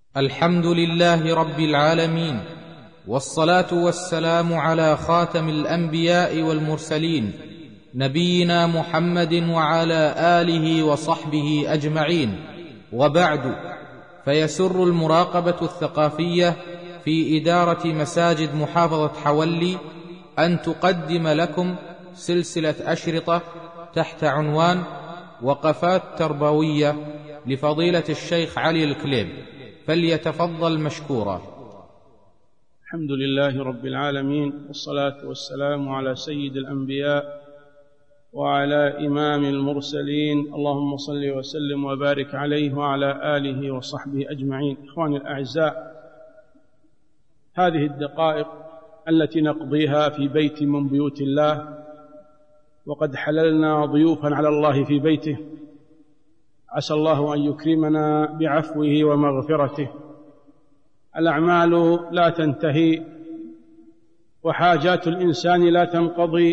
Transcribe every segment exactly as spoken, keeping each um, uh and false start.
الحمد لله رب العالمين، والصلاة والسلام على خاتم الأنبياء والمرسلين نبينا محمد وعلى آله وصحبه أجمعين، وبعد، فيسر المراقبة الثقافية في إدارة مساجد محافظة حولي أن تقدم لكم سلسلة أشرطة تحت عنوان وقفات تربوية لفضيلة الشيخ علي الكليب، فليتفضل مشكورا. الحمد لله رب العالمين، والصلاة والسلام على سيد الأنبياء وعلى إمام المرسلين، اللهم صل وسلم وبارك عليه وعلى آله وصحبه أجمعين. إخواني الأعزاء، هذه الدقائق التي نقضيها في بيت من بيوت الله، وقد حللنا ضيوفا على الله في بيته، عسى الله أن يكرمنا بعفوه ومغفرته. الأعمال لا تنتهي وحاجات الإنسان لا تنقضي،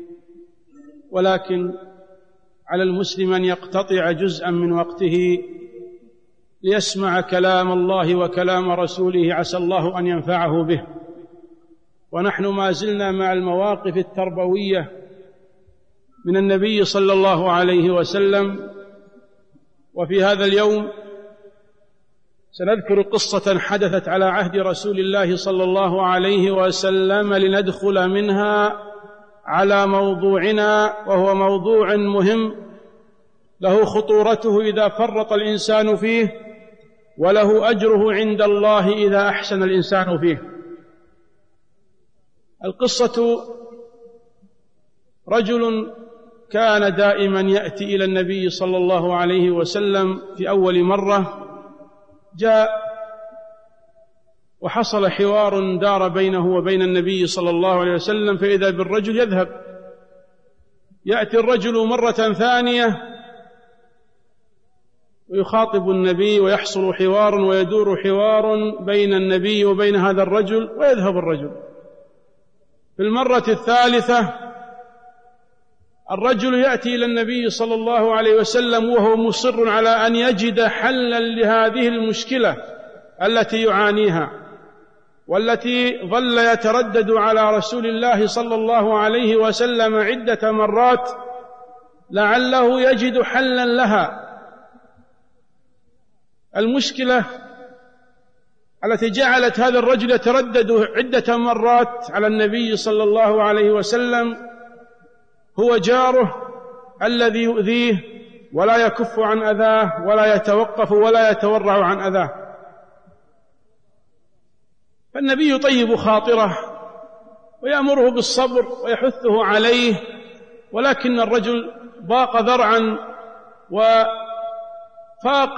ولكن على المسلم أن يقتطع جزءا من وقته ليسمع كلام الله وكلام رسوله، عسى الله أن ينفعه به. ونحن ما زلنا مع المواقف التربوية من النبي صلى الله عليه وسلم، وفي هذا اليوم سنذكر قصة حدثت على عهد رسول الله صلى الله عليه وسلم لندخل منها على موضوعنا، وهو موضوع مهم له خطورته إذا فرط الإنسان فيه، وله أجره عند الله إذا أحسن الإنسان فيه. القصة: رجل كان دائما يأتي إلى النبي صلى الله عليه وسلم. في أول مرة جاء وحصل حوار دار بينه وبين النبي صلى الله عليه وسلم، فإذا بالرجل يذهب. يأتي الرجل مرة ثانية ويخاطب النبي، ويحصل حوار ويدور حوار بين النبي وبين هذا الرجل، ويذهب الرجل. في المرة الثالثة الرجل يأتي إلى النبي صلى الله عليه وسلم وهو مصر على أن يجد حلا لهذه المشكلة التي يعانيها، والتي ظل يتردد على رسول الله صلى الله عليه وسلم عدة مرات لعله يجد حلا لها. المشكلة التي جعلت هذا الرجل يتردد عدة مرات على النبي صلى الله عليه وسلم هو جاره الذي يؤذيه ولا يكف عن أذاه، ولا يتوقف ولا يتورع عن أذاه. فالنبي يطيب خاطره ويأمره بالصبر ويحثه عليه، ولكن الرجل ضاق ذرعا وفاق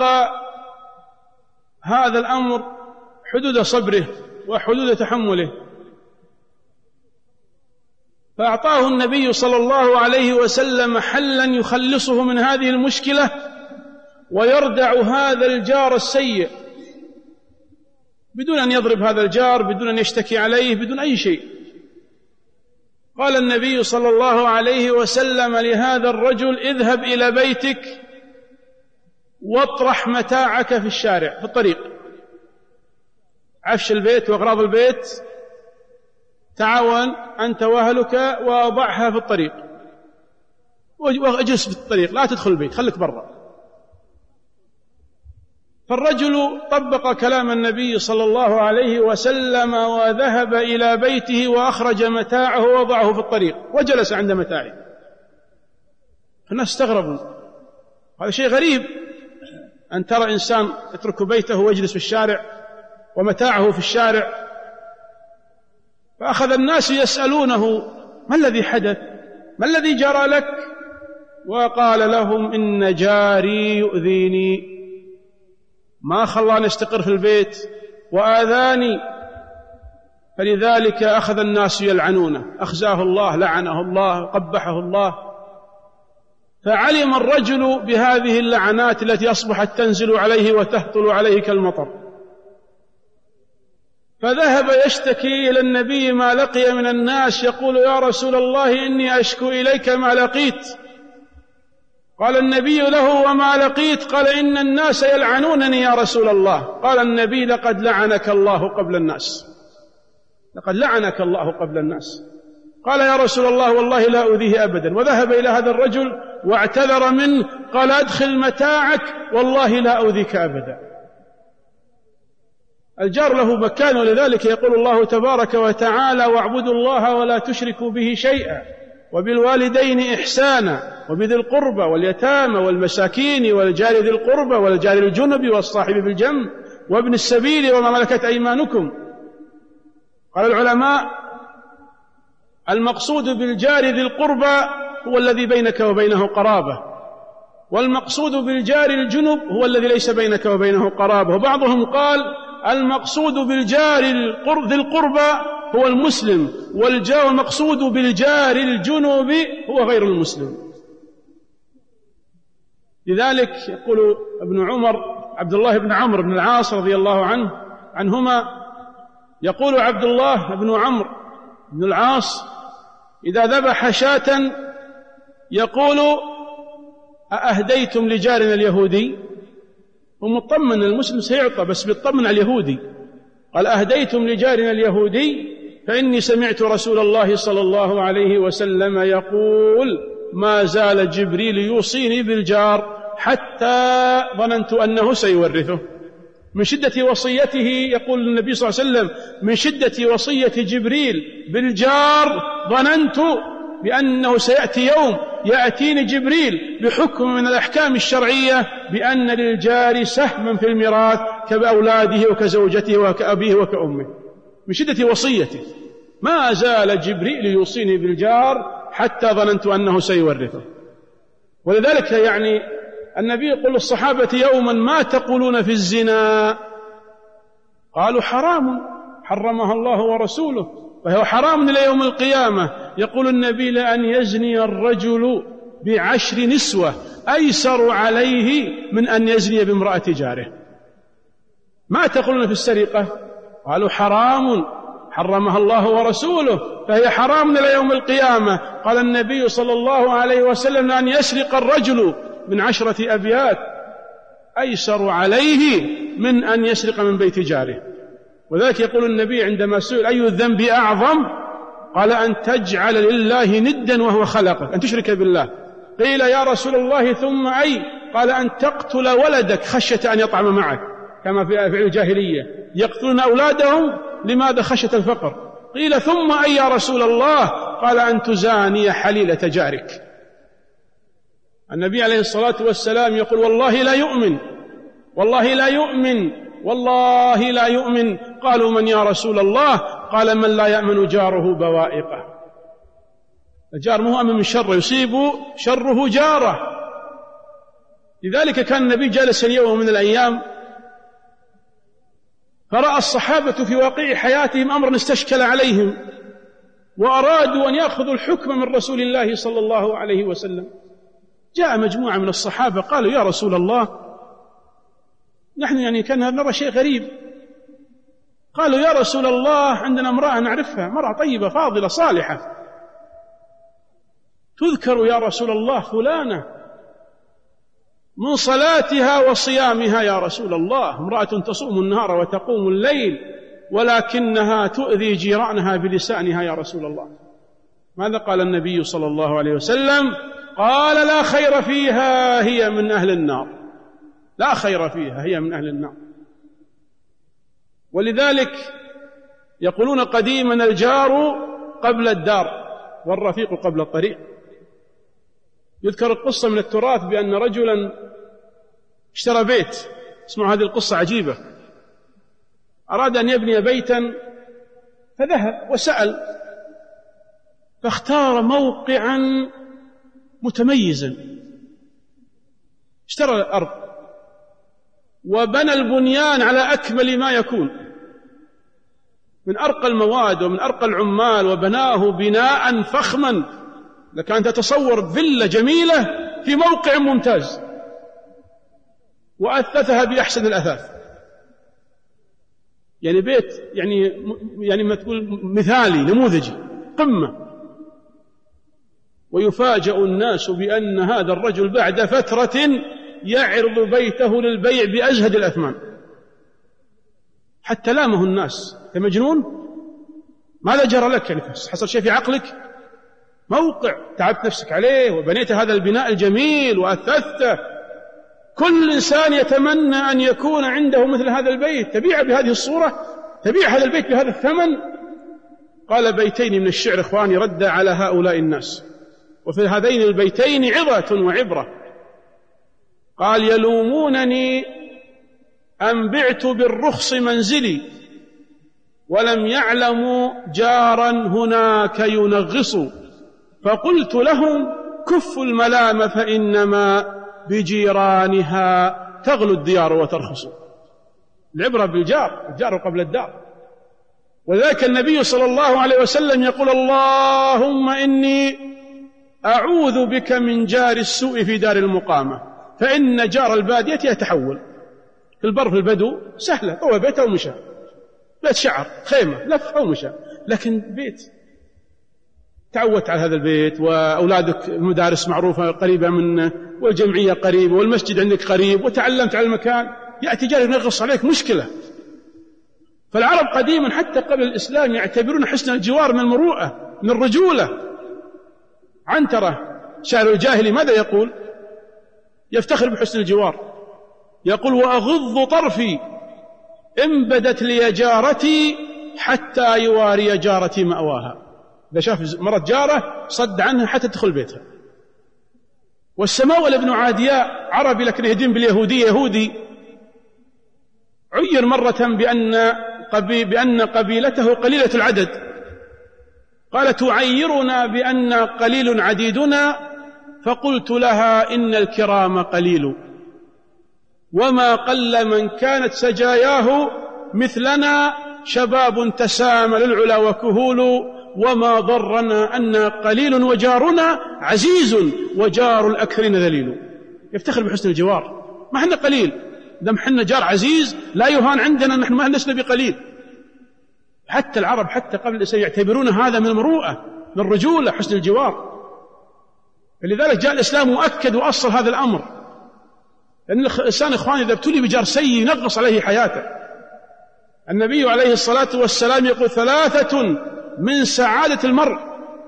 هذا الأمر حدود صبره وحدود تحمله، فأعطاه النبي صلى الله عليه وسلم حلا يخلصه من هذه المشكلة ويردع هذا الجار السيء بدون أن يضرب هذا الجار، بدون أن يشتكي عليه، بدون أي شيء. قال النبي صلى الله عليه وسلم لهذا الرجل: اذهب إلى بيتك واطرح متاعك في الشارع، في الطريق، عفش البيت وأغراض البيت، تعاون أنت وأهلك وأضعها في الطريق، واجلس في الطريق، لا تدخل البيت، خليك برا. فالرجل طبق كلام النبي صلى الله عليه وسلم وذهب إلى بيته وأخرج متاعه ووضعه في الطريق وجلس عند متاعه. الناس استغربوا، هذا شيء غريب أن ترى إنسان يترك بيته ويجلس في الشارع ومتاعه في الشارع. فأخذ الناس يسألونه: ما الذي حدث؟ ما الذي جرى لك؟ وقال لهم: إن جاري يؤذيني، ما خلاني استقر في البيت وآذاني، فلذلك أخذ الناس يلعنونه، أخزاه الله، لعنه الله، قبحه الله. فعلم الرجل بهذه اللعنات التي أصبحت تنزل عليه وتهطل عليه كالمطر، فذهب يشتكي إلى النبي ما لقي من الناس، يقول: يا رسول الله، إني أشكو إليك ما لقيت. قال النبي له: وما لقيت؟ قال: إن الناس يلعنونني يا رسول الله. قال النبي: لقد لعنك الله قبل الناس، لقد لعنك الله قبل الناس. قال: يا رسول الله والله لا أؤذيه أبدا. وذهب إلى هذا الرجل واعتذر منه، قال: أدخل متاعك والله لا أؤذيك أبدا. الجار له مكان، ولذلك يقول الله تبارك وتعالى: واعبدوا الله ولا تشركوا به شيئا وبالوالدين إحسانا وبذي القربى واليتامى والمساكين والجار ذي القربى والجار الجنب والصاحب بالجنب وابن السبيل وما ملكت أيمانكم. قال العلماء: المقصود بالجار ذي القربى هو الذي بينك وبينه قرابة، والمقصود بالجار الجنب هو الذي ليس بينك وبينه قرابة. وبعضهم قال: المقصود بالجار ذي القربى هو المسلم، والجار المقصود بالجار الجنب هو غير المسلم. لذلك يقول ابن عمر عبد الله بن عمرو بن العاص رضي الله عنه عنهما، يقول عبد الله بن عمرو بن العاص: إذا ذبح شاة يقول: أأهديتم لجارنا اليهودي؟ ومطمن المسلم سيعطى، بس بيطمن على اليهودي. قال: أهديتم لجارنا اليهودي؟ فإني سمعت رسول الله صلى الله عليه وسلم يقول: ما زال جبريل يوصيني بالجار حتى ظننت أنه سيورثه. من شدة وصيته، يقول النبي صلى الله عليه وسلم: من شدة وصية جبريل بالجار ظننت بأنه سيأتي يوم يأتيني جبريل بحكم من الأحكام الشرعية بأن للجار سهما في الميراث كأولاده وكزوجته وكأبيه وكأمه. من شدة وصيته ما زال جبريل يوصيني بالجار حتى ظننت أنه سيورثه. ولذلك يعني النبي يقول للصحابة يوما: ما تقولون في الزنا؟ قالوا: حرام حرمها الله ورسوله، وهو حرام إلى يوم القيامة. يقول النبي: لأن يزني الرجل بعشر نسوة أيسر عليه من أن يزني بامرأة جاره. ما تقولون في السرقة؟ قالوا: حرام حرمها الله ورسوله، فهي حرام إلى يوم القيامة. قال النبي صلى الله عليه وسلم: أن يسرق الرجل من عشرة أبيات أيسر عليه من أن يسرق من بيت جاره. وذلك يقول النبي عندما سئل: أي الذنب أعظم؟ قال: أن تجعل لله ندا وهو خلقك، أن تشرك بالله. قيل: يا رسول الله ثم أي؟ قال: أن تقتل ولدك خشية أن يطعم معك، كما في أفعال الجاهلية يقتلون أولادهم لماذا؟ خشية الفقر. قيل: ثم أي يا رسول الله؟ قال: أن تزاني حليلة جارك. النبي عليه الصلاة والسلام يقول: والله لا يؤمن، والله لا يؤمن، والله لا يؤمن. قالوا: من يا رسول الله؟ قال: من لا يأمن جاره بوائقه. الجار مو أمن من شر، يصيب شره جاره. لذلك كان النبي جالسا يوم من الأيام فرأى الصحابة في واقع حياتهم أمرا استشكل عليهم، وأرادوا أن يأخذوا الحكم من رسول الله صلى الله عليه وسلم. جاء مجموعة من الصحابة قالوا: يا رسول الله، نحن يعني كان نرى شيء غريب. قالوا: يا رسول الله، عندنا امرأة نعرفها، امرأة طيبة فاضلة صالحة، تذكر يا رسول الله فلانة من صلاتها وصيامها يا رسول الله، امرأة تصوم النهار وتقوم الليل، ولكنها تؤذي جيرانها بلسانها يا رسول الله. ماذا قال النبي صلى الله عليه وسلم؟ قال: لا خير فيها، هي من أهل النار، لا خير فيها، هي من أهل النار. ولذلك يقولون قديما: الجار قبل الدار والرفيق قبل الطريق. يذكر القصة من التراث بأن رجلا اشترى بيت، اسمعوا هذه القصة عجيبة، أراد أن يبني بيتا فذهب وسأل، فاختار موقعا متميزا، اشترى الأرض وبنى البنيان على أكمل ما يكون من أرقى المواد ومن أرقى العمال، وبناه بناء فخما لك أن تتصور فيلا جميلة في موقع ممتاز، وأثثها بأحسن الأثاث، يعني بيت يعني يعني ما تقول مثالي نموذجي قمة. ويفاجأ الناس بأن هذا الرجل بعد فترة يعرض بيته للبيع بأزهد الأثمان، حتى لامه الناس: يا مجنون، ماذا جرى لك؟ يعني حصل شيء في عقلك؟ موقع تعبت نفسك عليه وبنيت هذا البناء الجميل وأثثته، كل إنسان يتمنى أن يكون عنده مثل هذا البيت، تبيع بهذه الصورة؟ تبيع هذا البيت بهذا الثمن؟ قال بيتين من الشعر إخواني رد على هؤلاء الناس، وفي هذين البيتين عظة وعبرة. قال: يلومونني أن بعت بالرخص منزلي، ولم يعلموا جارا هناك ينغص، فقلت لهم: كفوا الملام فإنما بجيرانها تغلو الديار وترخص. العبرة بالجار، الجار قبل الدار. وذلك النبي صلى الله عليه وسلم يقول: اللهم إني أعوذ بك من جار السوء في دار المقامة، فإن جار البادية يتحول. في البر في البدو سهلة، طوى بيته ومشى، بيت شعر، خيمة، لف ومشى. لكن بيت تعودت على هذا البيت، وأولادك المدارس معروفة قريبة منه، والجمعية قريبة، والمسجد عندك قريب، وتعلمت على المكان، يأتي جار ينغص عليك، مشكلة. فالعرب قديما حتى قبل الإسلام يعتبرون حسن الجوار من المروءة، من الرجولة. عنترة شاعر الجاهلي ماذا يقول؟ يفتخر بحسن الجوار، يقول: وأغض طرفي إن بدت لي جارتي حتى يواري جارتي مأواها. إذا شاف مرت جارة صد عنها حتى تدخل بيتها. والسماول بن عادياء عربي لكن يهدين باليهودية، يهودي، عير مرة بأن, قبي بأن قبيلته قليلة العدد، قال: تعيرنا بأن قليل عديدنا، فقلت لها: إن الكرام قليل، وما قل من كانت سجاياه مثلنا، شباب تسامل العلا وكهول، وما ضرنا أن قليل وجارنا عزيز، وجار الأكثرين ذليل. يفتخر بحسن الجوار، ما احنا قليل، دم حنا جار عزيز لا يهان عندنا، نحن ما لسنا بقليل. حتى العرب حتى قبل الإسلام يعتبرون هذا من المروءة، من الرجولة، حسن الجوار. فلذلك جاء الإسلام وأكد وأصل هذا الأمر، لأن الإنسان إخواني إذا ابتلي بجار سيء ينغص عليه حياته. النبي عليه الصلاة والسلام يقول: ثلاثة من سعادة المرء: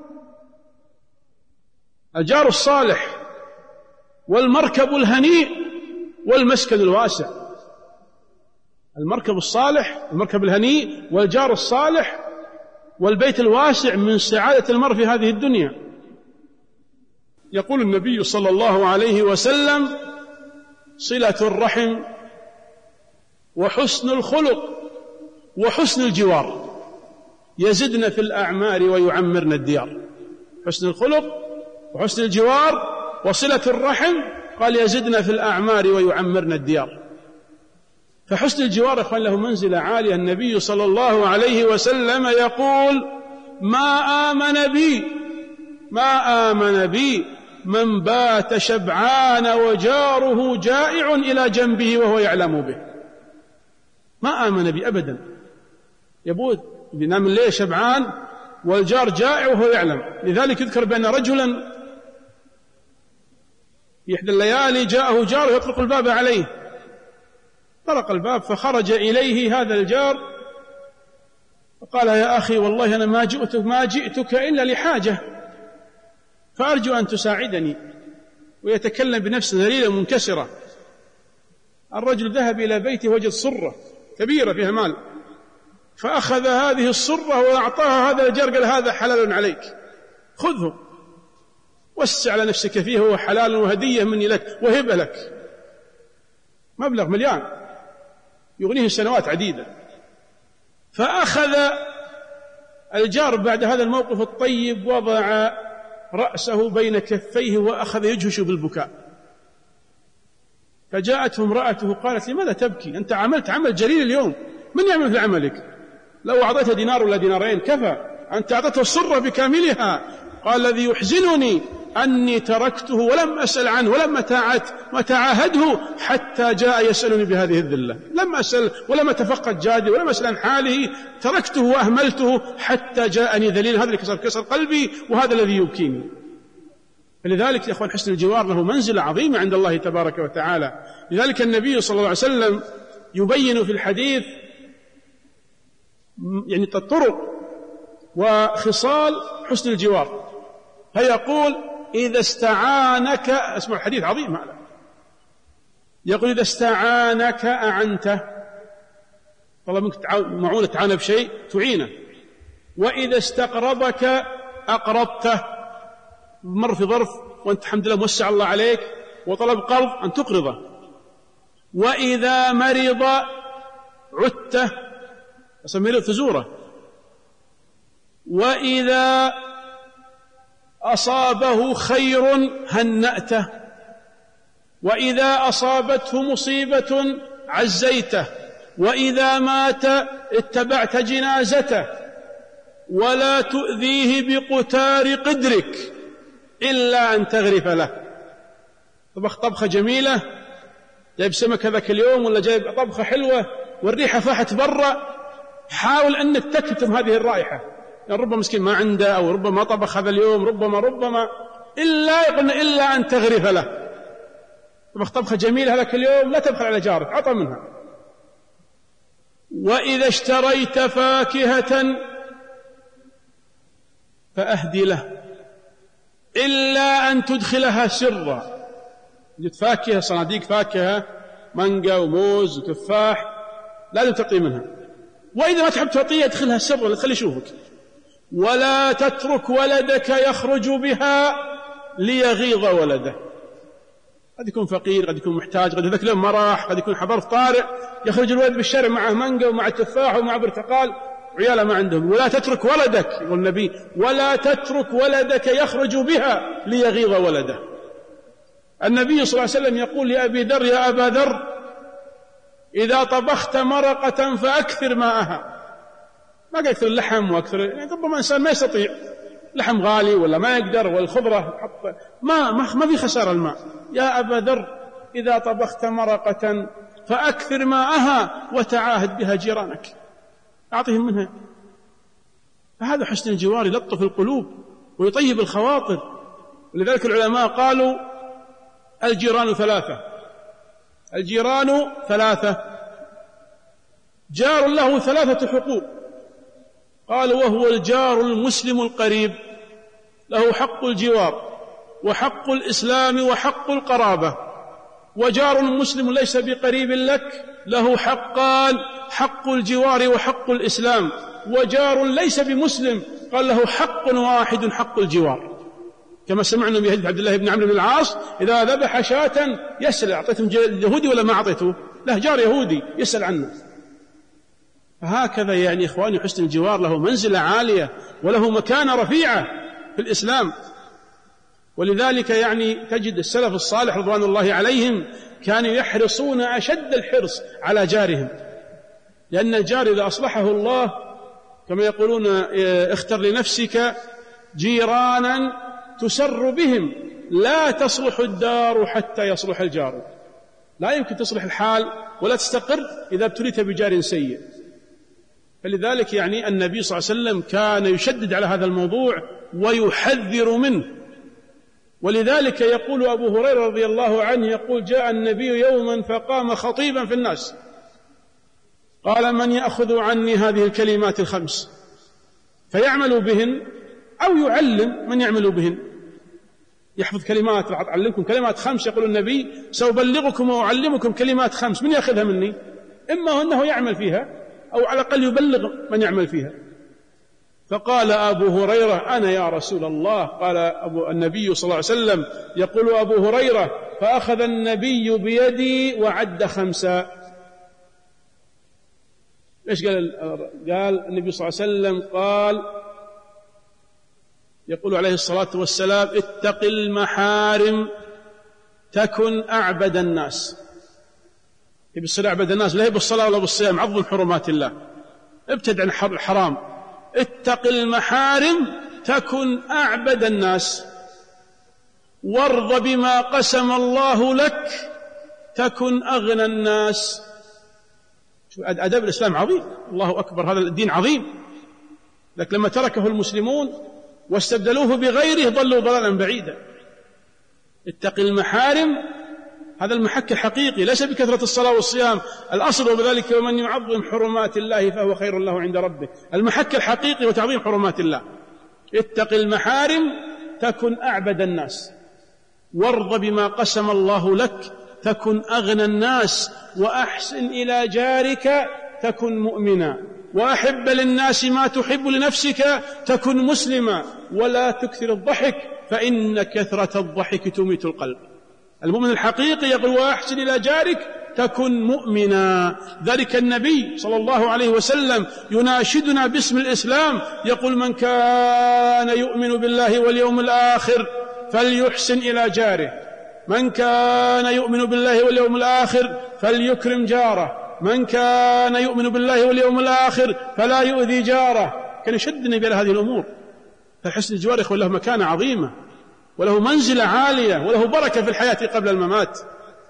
الجار الصالح، والمركب الهنيء، والمسكن الواسع. المركب الصالح، المركب الهنيء، والجار الصالح، والبيت الواسع من سعادة المرء في هذه الدنيا. يقول النبي صلى الله عليه وسلم: صلة الرحم، وحسن الخلق، وحسن الجوار يزدن في الأعمار ويعمرن الديار. حسن الخلق وحسن الجوار وصلة الرحم، قال: يزدن في الأعمار ويعمرن الديار. فحسن الجوار أخوان له منزلة عالية. النبي صلى الله عليه وسلم يقول: ما آمن بي ما آمن بي من بات شبعان وجاره جائع إلى جنبه وهو يعلم به. ما آمن بي أبدا، يبوت بينام الليل شبعان والجار جائع وهو يعلم. لذلك يذكر بأن رجلا في إحدى الليالي جاءه جار يطرق الباب عليه، طرق الباب فخرج إليه هذا الجار فقال: يا أخي والله أنا ما جئتك, ما جئتك إلا لحاجة، فأرجو أن تساعدني. ويتكلم بنفس ذليلة منكسرة. الرجل ذهب إلى بيته وجد صرة كبيرة فيها مال، فأخذ هذه الصرة وأعطاها هذا الجار، قال: هذا حلال عليك، خذه وسع على نفسك فيه، هو حلال وهدية مني لك وهبة لك. مبلغ مليان يغنيه سنوات عديدة. فأخذ الجار بعد هذا الموقف الطيب وضع رأسه بين كفيه وأخذ يجهش بالبكاء. فجاءته امرأته قالت: لماذا تبكي؟ أنت عملت عمل جليل اليوم، من يعمل في عملك؟ لو أعطيته دينار ولا دينارين كفى، أنت أعطيته الصرة بكاملها. قال: الذي يحزنني أني تركته ولم أسأل عنه ولم أتعاهده حتى جاء يسألني بهذه الذلة. لم أسأل ولم أتفقد جادي ولم أسأل عن حاله، تركته وأهملته حتى جاءني ذليل. هذا اللي كسر كسر قلبي، وهذا الذي يبكيني. فلذلك يا أخوان حسن الجوار له منزلة عظيمة عند الله تبارك وتعالى. لذلك النبي صلى الله عليه وسلم يبين في الحديث يعني الطرق وخصال حسن الجوار، فيقول إذا استعانك، اسمع الحديث عظيم هذا، يقول إذا استعانك أعنته، والله ممكن معونة تعانى بشيء تعينه، وإذا استقرضك أقرضته، مر في ظرف وأنت الحمد لله موسع الله عليك وطلب قرض أن تقرضه، وإذا مرض عدته، مرض تزوره، وإذا أصابه خير هنأته، وإذا أصابته مصيبة عزيته، وإذا مات اتبعت جنازته، ولا تؤذيه بقتار قدرك إلا أن تغرف له. طبخ طبخة جميلة، جايب سمك هذاك اليوم ولا جايب طبخة حلوة والريحة فاحت برا، حاول أنك تكتم هذه الرائحة، يعني ربما مسكين ما عنده، أو ربما ما طبخ هذا اليوم، ربما ربما إلا يقولنا إلا أن تغرف له. طبخ طبخة جميلة هذاك اليوم، لا تبخل على جارك، عطى منها. وإذا اشتريت فاكهة فأهدي له إلا أن تدخلها سرا. جد فاكهة، صناديق فاكهة، مانجا وموز وتفاح، لازم تعطيه منها. وإذا ما تحب تعطيه ادخلها سرا، لا تخليه يشوفك. ولا تترك ولدك يخرج بها ليغيظ ولده. قد يكون فقير، قد يكون محتاج، قد ذاك اليوم ما راح، قد يكون حضر طارئ، يخرج الولد بالشارع معه مانجا ومع تفاح ومع برتقال، عياله ما عندهم. ولا تترك ولدك، يقول النبي، ولا تترك ولدك يخرج بها ليغيظ ولده. النبي صلى الله عليه وسلم يقول لأبي ذر: يا أبا ذر، إذا طبخت مرقة فأكثر ماءها. ما قال أكثر اللحم وأكثر، يعني ربما إنسان ما يستطيع، لحم غالي ولا ما يقدر، والخضرة ما ما ما في خسارة الماء. يا أبا ذر، إذا طبخت مرقة فأكثر ماءها وتعاهد بها جيرانك، أعطهم منها. فهذا حسن الجوار يلطف القلوب ويطيب الخواطر. ولذلك العلماء قالوا: الجيران ثلاثة، الجيران ثلاثة، جار له ثلاثة حقوق. قالوا: وهو الجار المسلم القريب، له حق الجوار وحق الإسلام وحق القرابة. وجار مسلم ليس بقريب لك، له حقان: حق الجوار وحق الإسلام. وجار ليس بمسلم، قال له حق واحد: حق الجوار. كما سمعنا بحديث عبد الله بن عمرو بن العاص: إذا ذبح شاة يسأل أعطيتم يهودي ولا ما أعطيته؟ له جار يهودي يسأل عنه. فهكذا يعني إخواني حسن الجوار له منزلة عالية وله مكانة رفيعة في الإسلام. ولذلك يعني تجد السلف الصالح رضوان الله عليهم كانوا يحرصون أشد الحرص على جارهم، لأن الجار إذا أصلحه الله كما يقولون: اختر لنفسك جيرانا تسر بهم، لا تصلح الدار حتى يصلح الجار. لا يمكن تصلح الحال ولا تستقر إذا ابتليت بجار سيء. فلذلك يعني النبي صلى الله عليه وسلم كان يشدد على هذا الموضوع ويحذر منه. ولذلك يقول أبو هريرة رضي الله عنه، يقول: جاء النبي يوما فقام خطيبا في الناس، قال: من يأخذ عني هذه الكلمات الخمس فيعمل بهن، أو يعلم من يعمل بهن. يحفظ كلمات، أعلمكم كلمات خمس، يقول النبي: سأبلغكم وأعلمكم كلمات خمس، من يأخذها مني؟ إما أنه يعمل فيها أو على الأقل يبلغ من يعمل فيها. فقال أبو هريرة: أنا يا رسول الله. قال أبو النبي صلى الله عليه وسلم، يقول أبو هريرة: فأخذ النبي بيدي وعد خمسا. إيش قال؟ قال النبي صلى الله عليه وسلم قال يقول عليه الصلاة والسلام: اتق المحارم تكن أعبد الناس. يبي الصلاة أعبد الناس، لا هي بالصلاة ولا بالصيام، عظم حرمات الله، ابتعد عن الحرام. اتق المحارم تكن أعبد الناس، وارض بما قسم الله لك تكن أغنى الناس. أدب الإسلام عظيم، الله أكبر، هذا الدين عظيم. لكن لما تركه المسلمون واستبدلوه بغيره ضلوا ضلالا بعيدا. اتق المحارم، هذا المحك الحقيقي، ليس بكثرة الصلاة والصيام، الأصل وبذلك ومن يعظم حرمات الله فهو خير له عند ربه. المحك الحقيقي وتعظيم حرمات الله. اتق المحارم تكن أعبد الناس، وارض بما قسم الله لك تكن أغنى الناس، وأحسن إلى جارك تكن مؤمنا، وأحب للناس ما تحب لنفسك تكن مسلما، ولا تكثر الضحك فإن كثرة الضحك تميت القلب. المؤمن الحقيقي يقول وأحسن إلى جارك تكن مؤمنا. ذلك النبي صلى الله عليه وسلم يناشدنا باسم الإسلام، يقول من كان يؤمن بالله واليوم الآخر فليحسن إلى جاره، من كان يؤمن بالله واليوم الآخر فليكرم جاره، من كان يؤمن بالله واليوم الآخر فلا يؤذي جاره. كان يشد النبي على هذه الأمور. فحسن الجوار يقول له مكانة عظيمة، وله منزلة عالية، وله بركة في الحياة قبل الممات.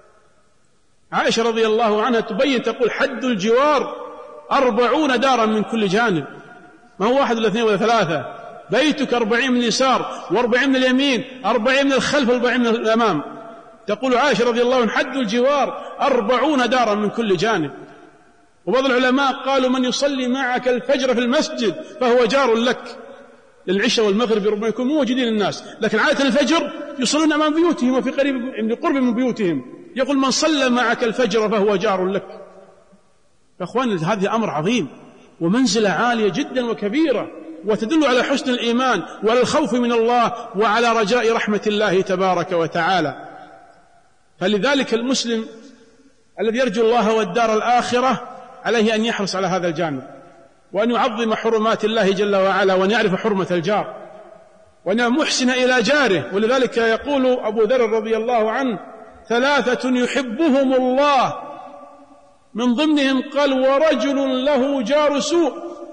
عائشة رضي الله عنها تبين تقول حد الجوار أربعون دارا من كل جانب، ما هو واحد ولا اثنين ولا ثلاثة، بيتك أربعين من اليسار وأربعين من اليمين، أربعين من الخلف وأربعين من الأمام. تقول عائشة رضي الله عنها حد الجوار أربعون دارا من كل جانب. وبعض العلماء قالوا من يصلي معك الفجر في المسجد فهو جار لك. العشاء والمغرب ربما يكون موجودين الناس، لكن عادة الفجر يصلون أمام بيوتهم وفي قريب من قرب من بيوتهم. يقول من صلى معك الفجر فهو جار لك. يا أخوان هذا أمر عظيم ومنزلة عالية جدا وكبيرة، وتدل على حسن الإيمان وعلى الخوف من الله وعلى رجاء رحمة الله تبارك وتعالى. فلذلك المسلم الذي يرجو الله والدار الآخرة عليه أن يحرص على هذا الجانب، وأن يعظم حرمات الله جل وعلا، وأن يعرف حرمة الجار، وأن محسن إلى جاره. ولذلك يقول أبو ذر رضي الله عنه ثلاثة يحبهم الله، من ضمنهم قال ورجل له جار سوء،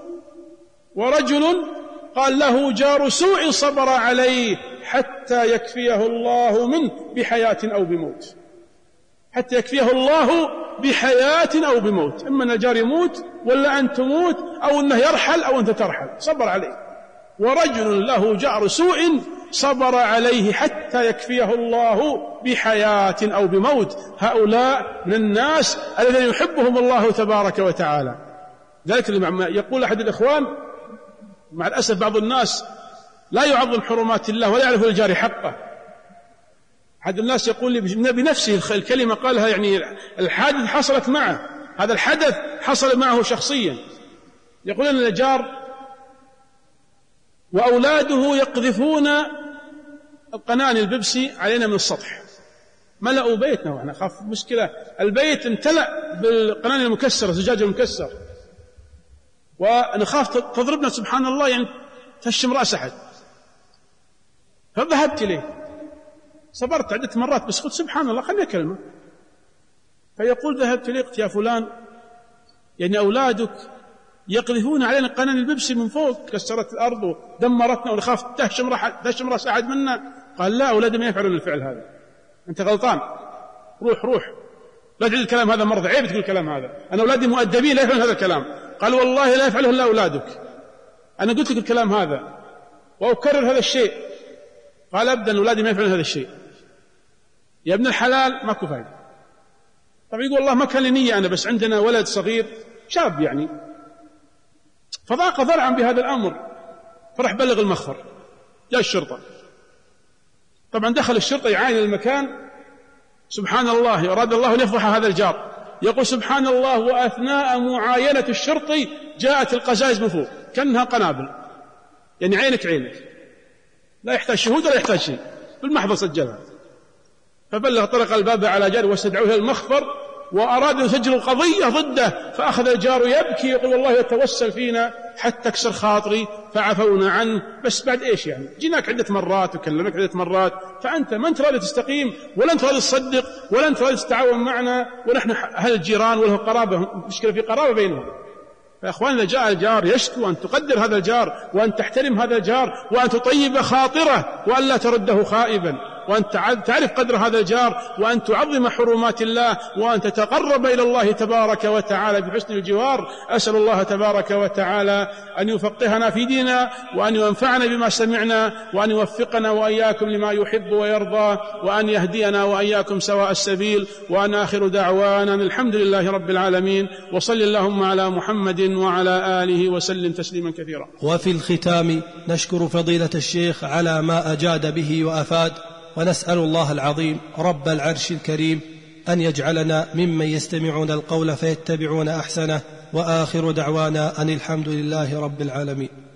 ورجل قال له جار سوء صبر عليه حتى يكفيه الله منه بحياة أو بموت، حتى يكفيه الله بحياة أو بموت، إما أن الجار يموت ولا أن تموت أو أنه يرحل أو أنت ترحل، صبر عليه. ورجل له جار سوء صبر عليه حتى يكفيه الله بحياة أو بموت. هؤلاء من الناس الذين يحبهم الله تبارك وتعالى. ذلك يقول أحد الإخوان مع الأسف بعض الناس لا يعظم حرمات الله ولا يعرف الجار حقه. أحد الناس يقول لي بنفسه الكلمة قالها، يعني الحادث حصلت معه، هذا الحدث حصل معه شخصيا. يقول أن الجار وأولاده يقذفون القناني البيبسي علينا من السطح، ملأوا بيتنا، وأنا أخاف مشكلة البيت امتلأ بالقناني المكسرة، زجاج المكسر، ونخاف تضربنا سبحان الله، يعني تهشم رأس أحد. فذهبت إليه، صبرت عدة مرات بس قلت سبحان الله خلني أكلمه. فيقول ذهبت إليه قلت يا فلان، يعني أولادك يقذفون علينا قناني البيبسي من فوق، كسرت الأرض ودمرتنا ونخاف تهشم تهشم رأس أحد منا. قال لا، أولادي ما يفعلون الفعل هذا، أنت غلطان، روح روح لا تعيد الكلام هذا مرة، عيب تقول الكلام هذا، أنا أولادي مؤدبين لا يفعلون هذا الكلام. قال والله لا يفعله إلا أولادك، أنا قلت لك الكلام هذا وأكرر هذا الشيء. قال أبدا أولادي ما يفعلون هذا الشيء. يا ابن الحلال ماكو فايدة. طبعا يقول والله ما كان لي نية أنا، بس عندنا ولد صغير شاب يعني، فضاق ذرعا بهذا الأمر، فرح بلغ المخفر، جاء الشرطة. طبعا دخل الشرطة يعاين المكان، سبحان الله أراد الله أن يفضح هذا الجار. يقول سبحان الله وأثناء معاينة الشرطي جاءت القزائز من فوق كأنها قنابل، يعني عينك عينك، لا يحتاج شهود ولا يحتاج شيء، بالمحضر سجلها. فبلغ طرق الباب على جاره واستدعوه إلى المخفر، وأرادوا يسجلوا قضية ضده. فأخذ الجار يبكي يقول والله يتوسل فينا حتى اكسر خاطري فعفونا عنه، بس بعد إيش يعني، جيناك عدة مرات وكلمك عدة مرات، فأنت ما أنت راضي تستقيم ولا أنت راضي تصدق ولا أنت راضي تتعاون معنا، ونحن أهل الجيران وله قرابة، مشكلة في قرابة بينهم. فيا أخوان إذا جاء الجار يشكو أن تقدر هذا الجار، وأن تحترم هذا الجار، وأن تطيب خاطره، وأن لا ترده خائبا. وأن تعرف قدر هذا الجار، وأن تعظم حرمات الله، وأن تتقرب إلى الله تبارك وتعالى بحسن الجوار. أسأل الله تبارك وتعالى أن يفقهنا في ديننا، وأن ينفعنا بما سمعنا، وأن يوفقنا وإياكم لما يحب ويرضى، وأن يهدينا وإياكم سواء السبيل. وأن آخر دعوانا الحمد لله رب العالمين، وصل اللهم على محمد وعلى آله وسلم تسليما كثيرا. وفي الختام نشكر فضيلة الشيخ على ما أجاد به وأفاد، ونسأل الله العظيم رب العرش الكريم أن يجعلنا ممن يستمعون القول فيتبعون أحسنه. وآخر دعوانا أن الحمد لله رب العالمين.